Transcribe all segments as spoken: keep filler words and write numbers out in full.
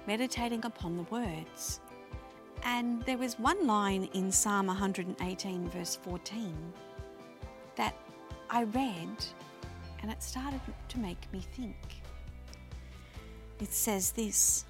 meditating upon the words. And there was one line in Psalm one hundred eighteen verse fourteen that I read and it started to make me think. It says this: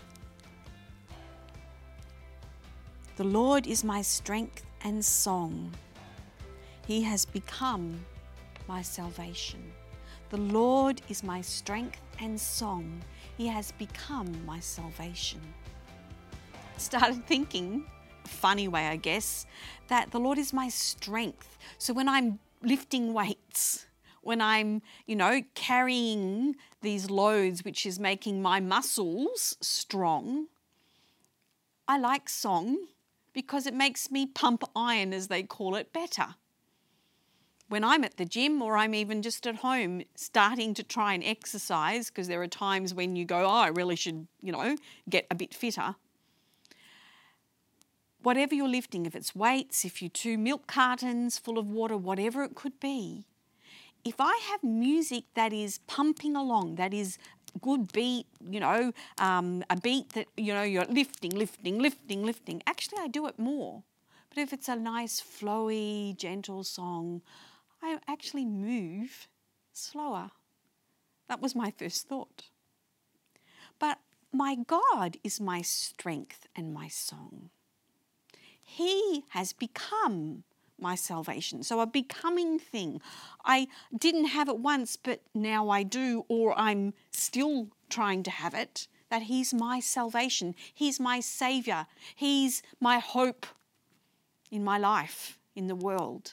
"The Lord is my strength and song. He has become my salvation." The Lord is my strength and song. He has become my salvation. Started thinking, funny way I guess, that the Lord is my strength. So when I'm lifting weights, when I'm, you know, carrying these loads, which is making my muscles strong, I like song because it makes me pump iron, as they call it, better. When I'm at the gym or I'm even just at home starting to try and exercise, because there are times when you go, oh, I really should, you know, get a bit fitter. Whatever you're lifting, if it's weights, if you're two milk cartons full of water, whatever it could be, if I have music that is pumping along, that is good beat, you know, um, a beat that, you know, you're lifting, lifting, lifting, lifting, actually I do it more. But if it's a nice, flowy, gentle song, I actually move slower. That was my first thought. But my God is my strength and my song. He has become my salvation. So a becoming thing. I didn't have it once, but now I do, or I'm still trying to have it, that He's my salvation. He's my Saviour. He's my hope in my life, in the world.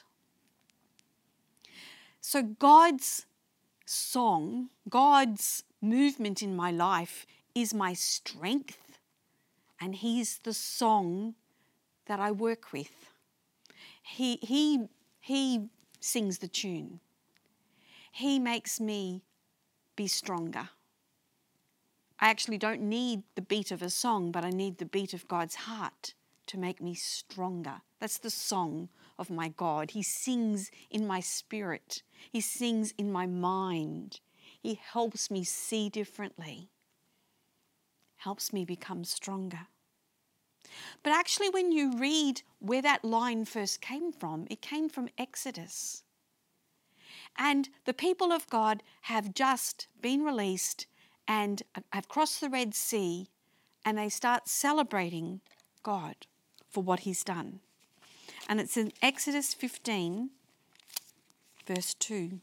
So God's song, God's movement in my life is my strength, and He's the song that I work with. He, he, he sings the tune. He makes me be stronger. I actually don't need the beat of a song, but I need the beat of God's heart to make me stronger. That's the song of my God. He sings in my spirit. He sings in my mind. He helps me see differently. Helps me become stronger. But actually, when you read where that line first came from, it came from Exodus. And the people of God have just been released and have crossed the Red Sea, and they start celebrating God for what He's done. And it's in Exodus fifteen, verse two.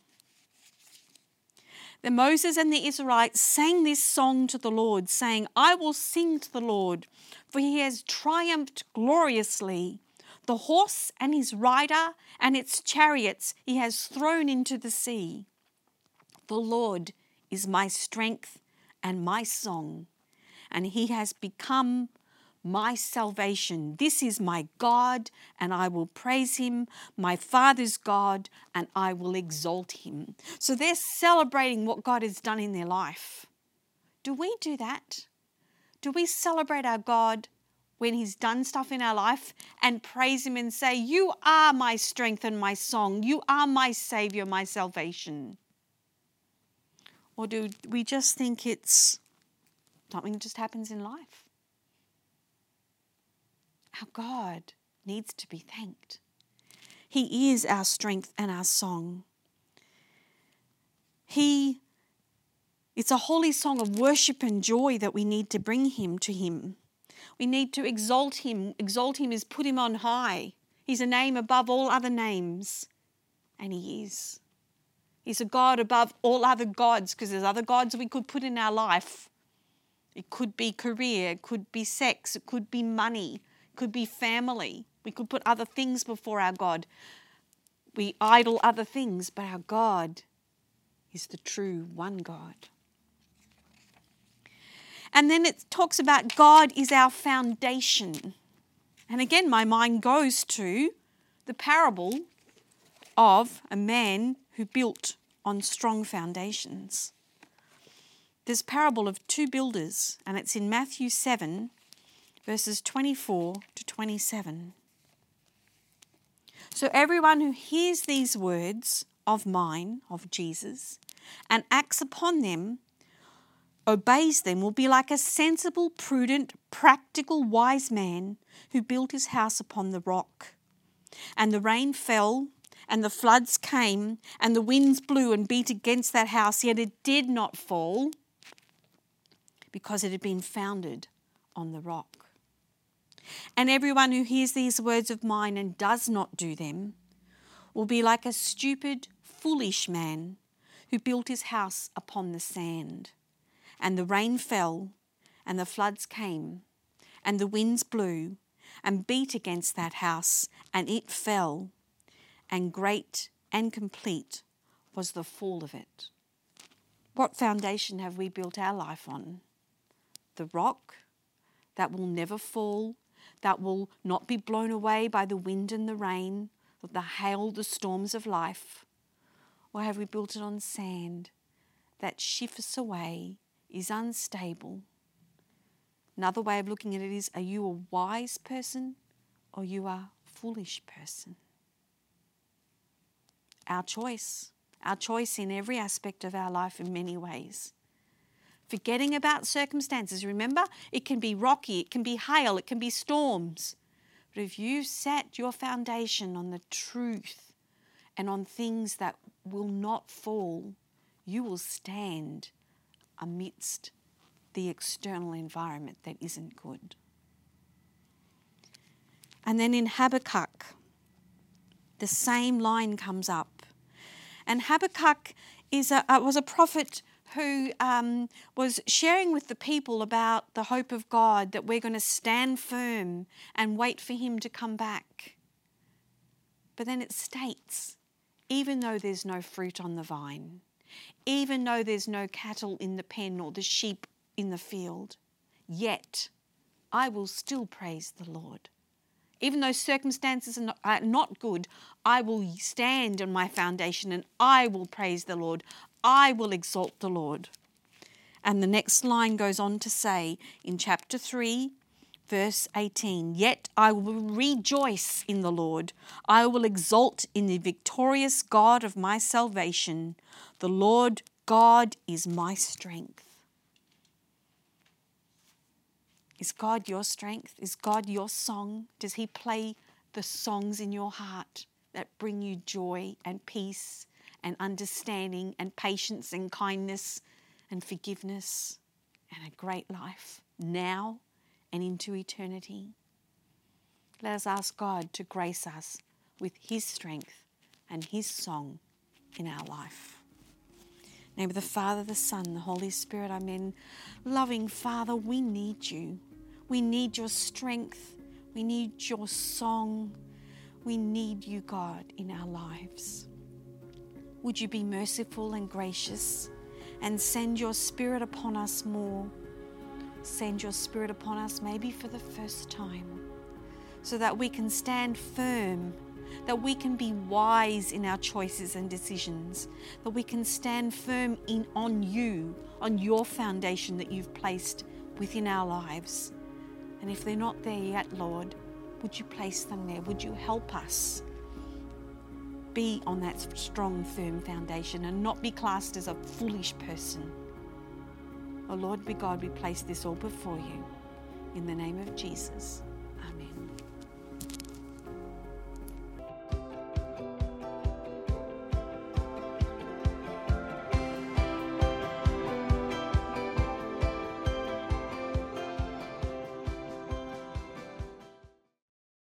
Then Moses and the Israelites sang this song to the Lord, saying, "I will sing to the Lord, for He has triumphed gloriously. The horse and his rider and its chariots He has thrown into the sea. The Lord is my strength and my song, and He has become my salvation. This is my God, and I will praise Him, my Father's God, and I will exalt Him." So they're celebrating what God has done in their life. Do we do that? Do we celebrate our God when He's done stuff in our life and praise Him and say, "You are my strength and my song. You are my Saviour, my salvation"? Or do we just think it's something that just happens in life? Our God needs to be thanked. He is our strength and our song. He, it's a holy song of worship and joy that we need to bring Him to Him. We need to exalt Him. Exalt Him is put Him on high. He's a name above all other names. And He is. He's a God above all other gods, because there's other gods we could put in our life. It could be career, it could be sex, it could be money, it could be family. We could put other things before our God. We idol other things, but our God is the true one God. And then it talks about God is our foundation. And again, my mind goes to the parable of a man who built on strong foundations. There's a parable of two builders, and it's in Matthew seven, verses twenty-four to twenty-seven. So everyone who hears these words of mine, of Jesus, and acts upon them obeys them will be like a sensible, prudent, practical, wise man who built his house upon the rock. And the rain fell, and the floods came, and the winds blew and beat against that house, yet it did not fall, because it had been founded on the rock. And everyone who hears these words of mine and does not do them will be like a stupid, foolish man who built his house upon the sand. And the rain fell, and the floods came, and the winds blew and beat against that house, and it fell, and great and complete was the fall of it. What foundation have we built our life on? The rock that will never fall, that will not be blown away by the wind and the rain, the hail, the storms of life? Or have we built it on sand that shifts away, is unstable? Another way of looking at it is, are you a wise person or you are a foolish person? Our choice, our choice in every aspect of our life in many ways. Forgetting about circumstances. Remember, it can be rocky, it can be hail, it can be storms. But if you set your foundation on the truth and on things that will not fall, you will stand amidst the external environment that isn't good. And then in Habakkuk, the same line comes up. And Habakkuk is a, uh, was a prophet who um, was sharing with the people about the hope of God, that we're going to stand firm and wait for him to come back. But then it states, even though there's no fruit on the vine, even though there's no cattle in the pen or the sheep in the field, yet I will still praise the Lord. Even though circumstances are not, are not good, I will stand on my foundation and I will praise the Lord. I will exalt the Lord. And the next line goes on to say in chapter three, verse eighteen, yet I will rejoice in the Lord. I will exult in the victorious God of my salvation. The Lord God is my strength. Is God your strength? Is God your song? Does he play the songs in your heart that bring you joy and peace and understanding and patience and kindness and forgiveness and a great life now and into eternity? Let us ask God to grace us with his strength and his song in our life. In the name of the Father, the Son, the Holy Spirit, amen. Loving Father, we need you. We need your strength. We need your song. We need you, God, in our lives. Would you be merciful and gracious and send your Spirit upon us more? Send your Spirit upon us maybe for the first time, so that we can stand firm, that we can be wise in our choices and decisions, that we can stand firm in on you, on your foundation that you've placed within our lives. And if they're not there yet, Lord, would you place them there? Would you help us be on that strong, firm foundation and not be classed as a foolish person? Oh Lord, be God, we place this all before you in the name of Jesus.